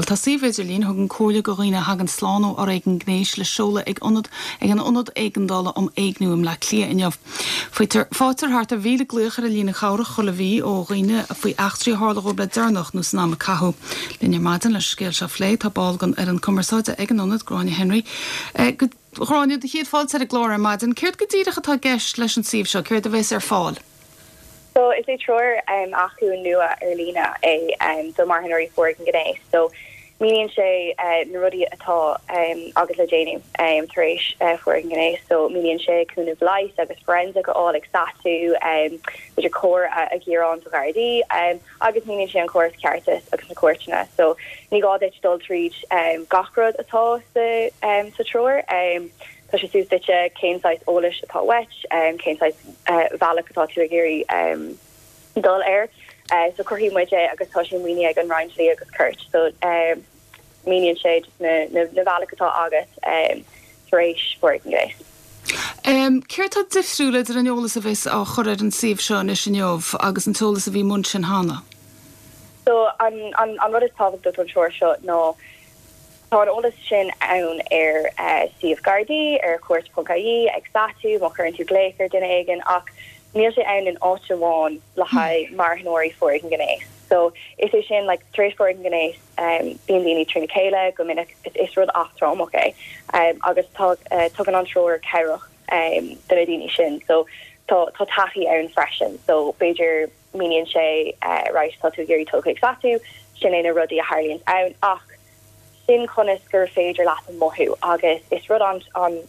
tá síhhéidirlín thug an cóla go riine hagan slánó ar ag an gnééis le seola ag an onad éigendála éagnuim le clia inmh. Fátar hart a bhíle gluchar a lína chara chola bhí ó riine a faoi 8 hála go be dernach nó ná cathú. Linne maidin le scéil se phléid tá bágan ar an commeráide ag an onad Gráinne Henry. Gráinne de chéad fáil ar a glóra maidin, céirt go dtíirecha tá gceist leis an síomh seo, céirt a bheits ar fáil. So is it true achu nua Erlina do marhanori for gane. So me and Shay narudi atá agus le Janie thresh for gane. So me and Shay kun of life agus forensic all exatu which a core a gear on to Gardi agus me and Shay an course caritas agus na courtina. So ni got it dul reach gachrod atá sa troer Tá sé sús ditse céináis ólis atá wech, céináis bhealach atá tú a géirí dul air. So chuhí muide agus tá sin muine ag an Reinsley agus Kurt. So míon sé just na bhealach atá agus rééis for an gréis. Céir tá difriúla ar an eolalas a bheits á choir an síomh seo is sin neomh agus an tolas a bhí mun sin hána. So an rud is tábhacht do an seoir seo nó Tá ólas sin ann Steve Gardi cuairt.caí ag statú má chuintú gléir duine aigen ach níl sé ann in áháin le haid marhanóirí for an gnééis. So is é sin like trééis for an gnééis bíon daoine trína chéile go minic is rud aftrám okay agus tugan an troir ceirech duna daoine sin so tá taí ann freisin so beidir míon sé ráis tá tú géirí tóca ag statú sin éna rudí a Harlíonn ann ach sin conas gur féidir leat an mothú agus is rud an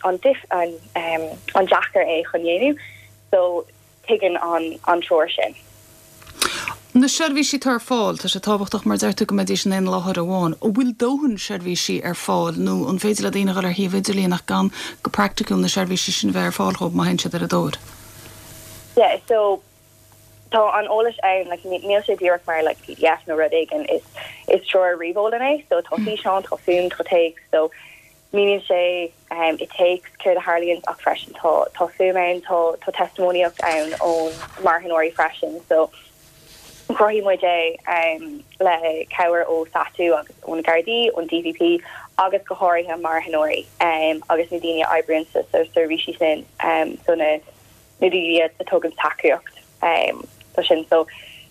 Jackar chunéú so tuigeann an troir sin. Na seirbhísí tar fáil tá sé tábhachtach mar deirtu go méidir sin éon láthir amháin ó bhfuil dóhann seirbhísí ar fáil nó an féidir le daoine ar híomhidirlíonach gan go practicúil na seirbhísí sin bheith ar fáil chob má hen se ar a dóir. Yeah, so Tá an ólas ann like níl sé ddíach mar like PDF nó rud aigen is sure revólanna so tá fi seán tá fún tá takes so míon sé it takes céir a Harlíonn ach freisin tá fumain tá testimoniacht ann ón marhanóirí freisin so crohí muide le ceir ó statú agus ón Gardaí ón DVP agus go háirithe marhanóirí agus na daine eibreann sa servicí sin so na daine a tugann takeíocht sin so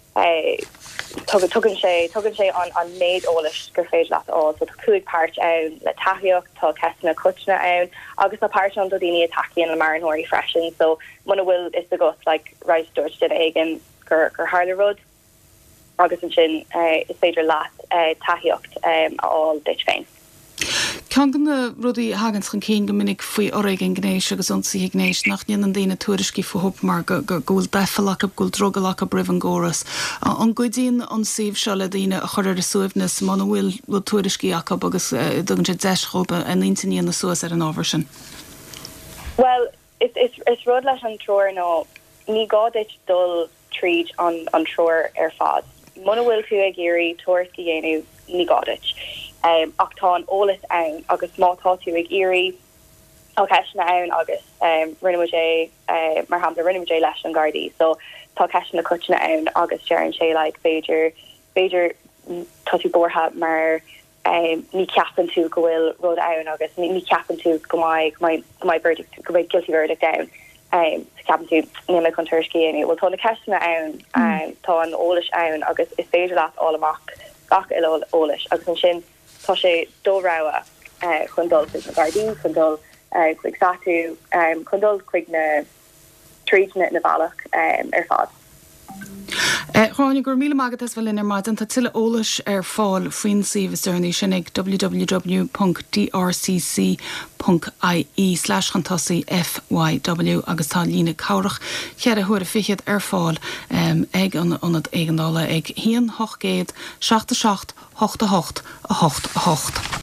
tugann sé an méid ólas gur féidir leat á so cuaig páirt ann le taíocht tá ceanna cuitna ann agus na páirt an do daine a taíonn le marhanóirí freisin so muna bhfuil is a gus like ráis dúirt duine aigen gur hála rud agus an sin is féidir leat taíocht á dit féin. Cean na rudaí hagans chun cén go minic faoi oraigh an gnééis agus ansaí gnééis nach níon an daine tuairiscí futhop mar gúil defalach a gúil drogalach a bribh an ggóras. An gcuidín an síomh seo le daine a chuir a suamhnas mána bhfuil tuairiscí acha agus dogann sé deischoba a intaíon na suas ar an ábhar sin. Well, is rud leis an troir nó ní gáit dul tríd an troir ar fad. Muna bhfuil tú a géirí tuairiscí dhéanamh ní gáit. Ach tá an ólas ann agus mátá tú ag irí á ceisna ann agus rinnemué mar hapla rinnemué leis an Gardaí so tá ceisna cuitna ann agus dearann sé le féidir tá tú bortha mar ní ceapan tú go bhfuil rud ann agus ní ceapan tú go maiid verdict go bhfuil guilty verdict down ceapan tú níime chun tuairiscí bhfuil tá na ceisna ann tá an ólas ann agus is féidir leat all amach gach ólas agus an sin tá sé dóráha chun dul na Gardaí chun dul chuig statú chun dul chuig na tríne na bhealach ar fád. Chráinne gur míle mágad is bhfuil inar maidin tá tuile ólas ar fáil faoin síomh istearnaí sin ag www.drcc.ie/chantasaí FYW agus tá lína cabhrach chear a thuair a fichiad ar fáil ag anad éigeandála ag 1 8 7 8 8 8 8.